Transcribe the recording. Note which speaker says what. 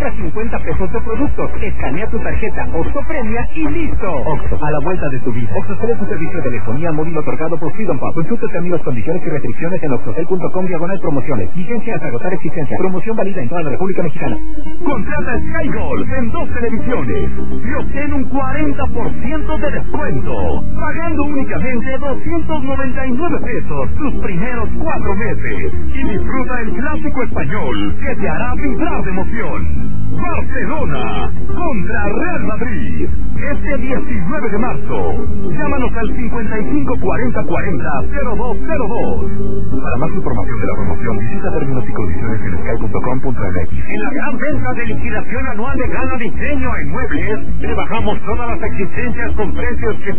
Speaker 1: Compra 50 pesos de productos, escanea tu tarjeta Oxxo Premia y listo. Oxxo, a la vuelta de tu vida. Oxxo tiene tu servicio de telefonía móvil otorgado por Freedom Pub. Consulta términos, condiciones y restricciones en oxxocel.com/promociones. Vigencia hasta agotar existencia. Promoción válida en toda la República Mexicana. Contrata SkyGold en 2 televisiones y obtén un 40% de descuento, pagando únicamente 299 pesos tus primeros 4 meses. Y disfruta el clásico español que te hará vibrar de emoción. Barcelona contra Real Madrid, este 19 de marzo. Llámanos al 554040-0202. Para más información de la promoción, visita términos y condiciones en sky.com.mx. En la gran venta de liquidación anual de Gana Diseño en Muebles, rebajamos todas las existencias con precios que